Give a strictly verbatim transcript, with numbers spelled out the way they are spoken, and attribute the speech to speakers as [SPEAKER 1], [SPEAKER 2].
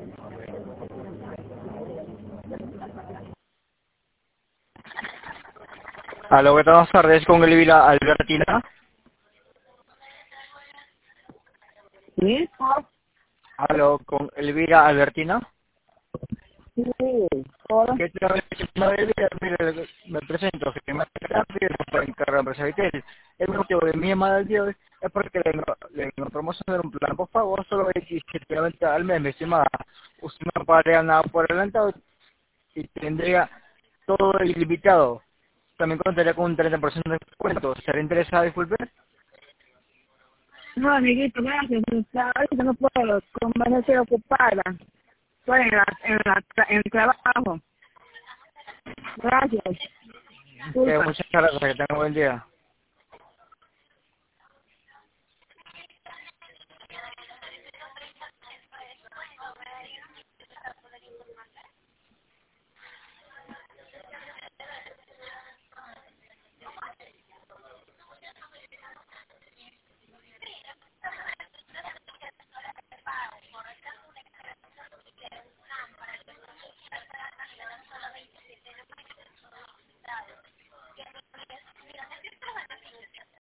[SPEAKER 1] Aló, buenas tardes, con Elvira Albertina.
[SPEAKER 2] ¿Sí?
[SPEAKER 1] Aló, con Elvira Albertina.
[SPEAKER 2] Sí, hola.
[SPEAKER 1] ¿Qué tal? Elvira, mire, me presento, soy más rápido para encargar la empresa Vitel. El motivo de mi llamada del día de hoy es porque le vengo, le vengo a promocionar un plan, por favor, solo veintisiete al mes, mi estimada. Usted no pagaría nada por adelantado y tendría todo ilimitado. También contaría con un treinta por ciento de descuento. ¿Será interesada, disculpe?
[SPEAKER 2] No, amiguito, gracias. Está- Ahorita no puedo, como no estoy ocupada. Estoy en, la, en, la, tra- en el trabajo. Gracias.
[SPEAKER 1] Que
[SPEAKER 2] Disculpa.
[SPEAKER 1] muchas gracias, que tenga un buen día.